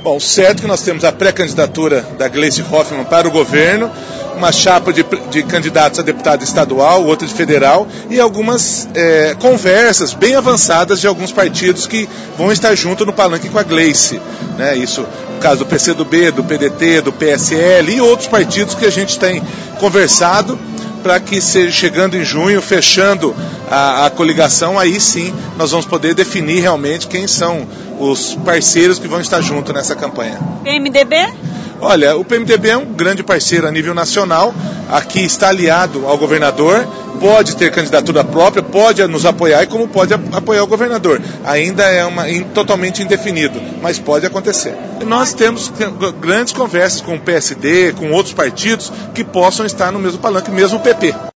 Bom, certo que nós temos a pré-candidatura da Gleice Hoffmann para o governo, uma chapa de candidatos a deputado estadual, outra de federal, e algumas conversas bem avançadas de alguns partidos que vão estar junto no palanque com a Gleice. Né? Isso no caso do PCdoB, do PDT, do PSL e outros partidos que a gente tem conversado para que, chegando em junho, fechando a coligação, aí sim nós vamos poder definir realmente quem são os parceiros que vão estar junto nessa campanha. PMDB? Olha, o PMDB é um grande parceiro a nível nacional, aqui está aliado ao governador, pode ter candidatura própria, pode nos apoiar e como pode apoiar o governador. Ainda é totalmente indefinido, mas pode acontecer. Nós temos grandes conversas com o PSD, com outros partidos que possam estar no mesmo palanque, mesmo o PP.